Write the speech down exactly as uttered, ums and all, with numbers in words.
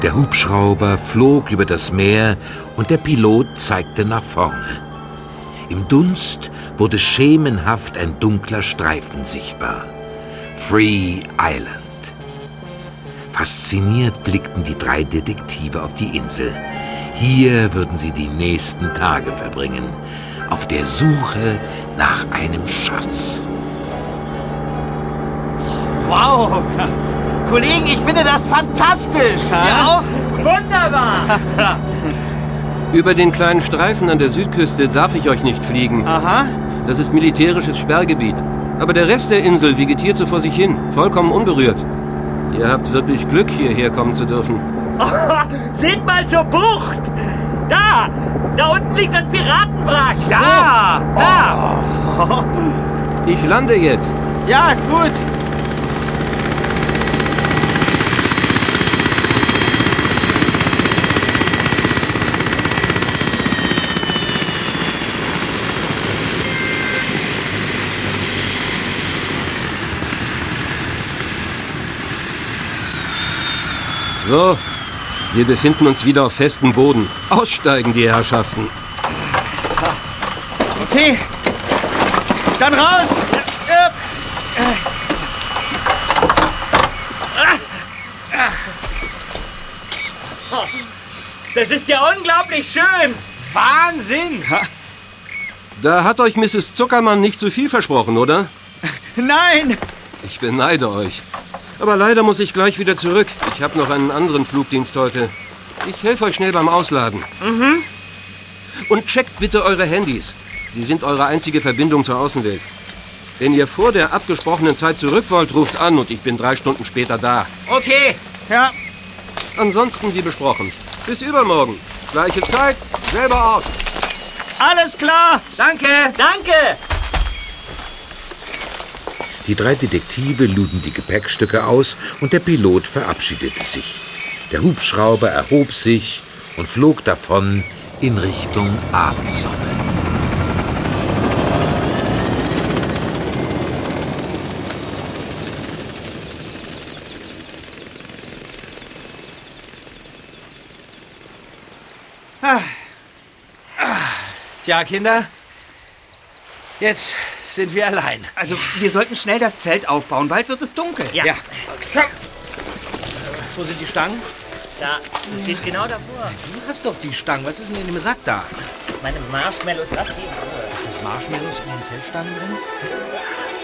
Der Hubschrauber flog über das Meer und der Pilot zeigte nach vorne. Im Dunst wurde schemenhaft ein dunkler Streifen sichtbar. Free Island. Fasziniert blickten die drei Detektive auf die Insel. Hier würden sie die nächsten Tage verbringen, auf der Suche nach einem Schatz. Wow! Kollegen, ich finde das fantastisch! Ja auch? Wunderbar! Über den kleinen Streifen an der Südküste darf ich euch nicht fliegen. Aha. Das ist militärisches Sperrgebiet. Aber der Rest der Insel vegetiert so vor sich hin, vollkommen unberührt. Ihr habt wirklich Glück, hierher kommen zu dürfen. Oh, seht mal zur Bucht! Da! Da unten liegt das Piratenwrack! Ja! Oh. Da! Oh. Ich lande jetzt. Ja, ist gut. So, wir befinden uns wieder auf festem Boden. Aussteigen, die Herrschaften. Okay, dann raus! Das ist ja unglaublich schön! Wahnsinn! Da hat euch Misses Zuckermann nicht zu viel versprochen, oder? Nein! Ich beneide euch. Aber leider muss ich gleich wieder zurück. Ich habe noch einen anderen Flugdienst heute. Ich helfe euch schnell beim Ausladen. Mhm. Und checkt bitte eure Handys. Sie sind eure einzige Verbindung zur Außenwelt. Wenn ihr vor der abgesprochenen Zeit zurück wollt, ruft an und ich bin drei Stunden später da. Okay. Ja. Ansonsten wie besprochen. Bis übermorgen. Gleiche Zeit, selber Ort. Alles klar! Danke! Danke! Die drei Detektive luden die Gepäckstücke aus und der Pilot verabschiedete sich. Der Hubschrauber erhob sich und flog davon in Richtung Abendsonne. Ah. Ah. Tja, Kinder, jetzt sind wir allein. Also, wir sollten schnell das Zelt aufbauen, bald wird es dunkel. Ja. Ja. Komm. Wo sind die Stangen? Da, du stehst genau davor. Du hast doch die Stangen. Was ist denn in dem Sack da? Meine Marshmallows, lass die in Ruhe. Sind Marshmallows in den Zeltstangen drin?